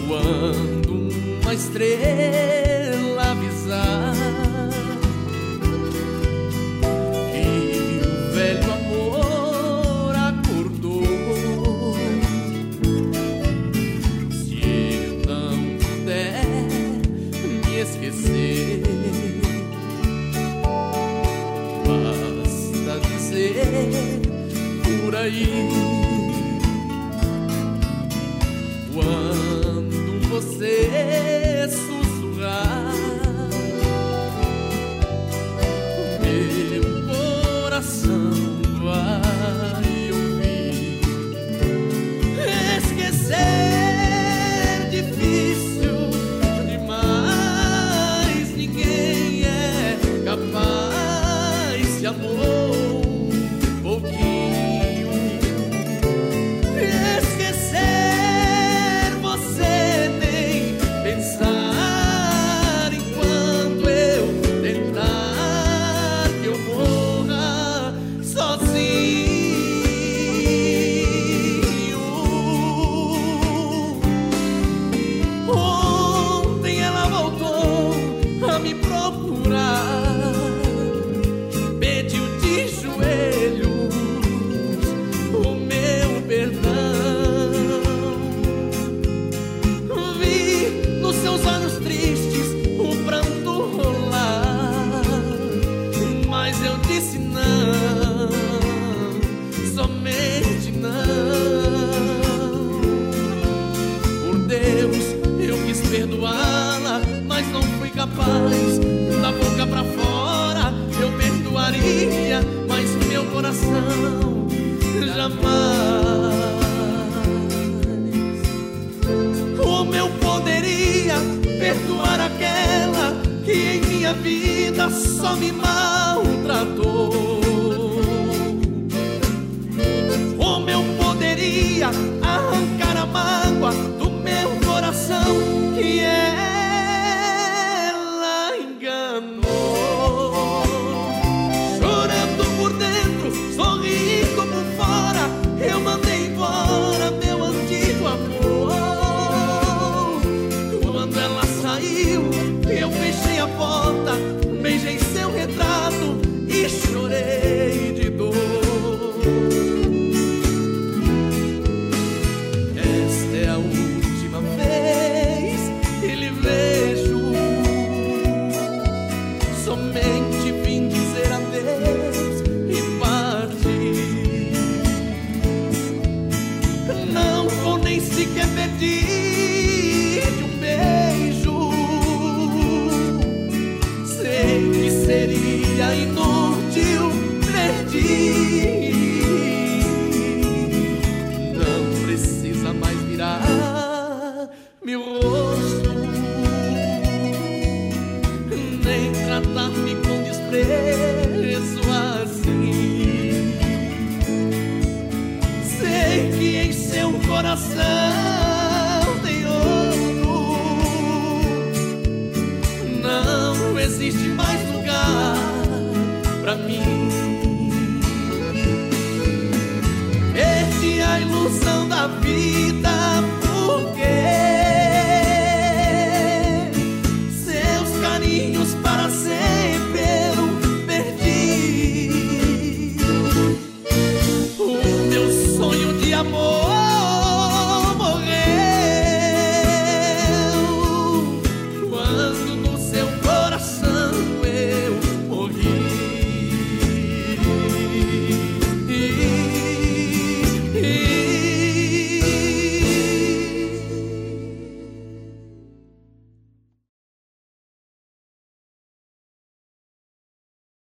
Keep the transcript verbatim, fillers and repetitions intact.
Quando uma estrela avisar que o velho amor acordou, se eu não puder me esquecer, basta dizer por aí. Quando você sussurrar, meu coração vai ouvir. Esquecer difícil demais, ninguém é capaz. Se amor pouquinho, esquecer você nem pensar. Enquanto eu tentar que eu morra sozinho. Ontem ela voltou a me procurar, pediu de joelhos o meu perdão. Vi nos seus olhos tristes o pranto rolar, mas eu disse não, somente não. Por Deus, eu quis perdoá-la, mas não fui capaz. Da boca pra fora eu perdoaria, mas meu coração jamais. Como eu poderia perdoar aquela que em minha vida só me maltratou? Como eu poderia arrancar a mágoa do meu coração que ela enganou? Chorando por dentro, sorri como fora, eu mandei embora meu antigo amor. Quando ela saiu, eu fechei a porta, beijei seu retrato e chorei de dor. Esta é a última vez que lhe vejo, somente vim dizer adeus e partir. Não vou nem sequer pedir um beijo, sei que seria inútil, perdi. Não precisa mais virar meu rosto, nem tratar-me com desprezo assim. Sei que em seu coração